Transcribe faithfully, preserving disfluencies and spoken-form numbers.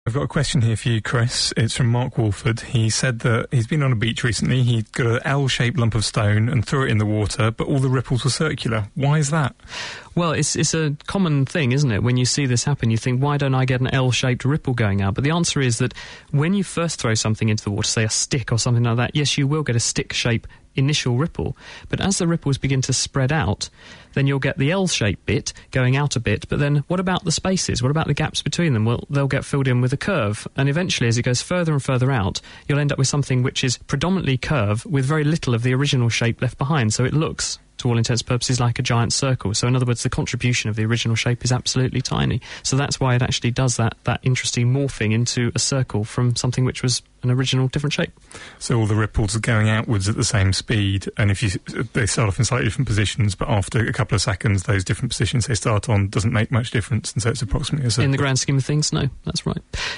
I've got a question here for you, Chris. It's from Mark Wolford. He said that he's been on a beach recently. He got an L-shaped lump of stone and threw it in the water, but all the ripples were circular. Why is that? Well, it's it's a common thing, isn't it? When you see this happen, you think, why don't I get an L-shaped ripple going out? But the answer is that when you first throw something into the water, say a stick or something like that, yes, you will get a stick shape initial ripple. But as the ripples begin to spread out, then you'll get the L-shaped bit going out a bit. But then what about the spaces? What about the gaps between them? Well, they'll get filled in with a curve. And eventually, as it goes further and further out, you'll end up with something which is predominantly curve with very little of the original shape left behind. So it looks, to all intents and purposes, like a giant circle. So in other words, the contribution of the original shape is absolutely tiny. So that's why it actually does that, that interesting morphing into a circle from something which was an original different shape. So all the ripples are going outwards at the same speed, and if you they start off in slightly different positions, but after a couple of seconds, those different positions they start on doesn't make much difference, and so it's approximately a circle. In the grand scheme of things, no, that's right.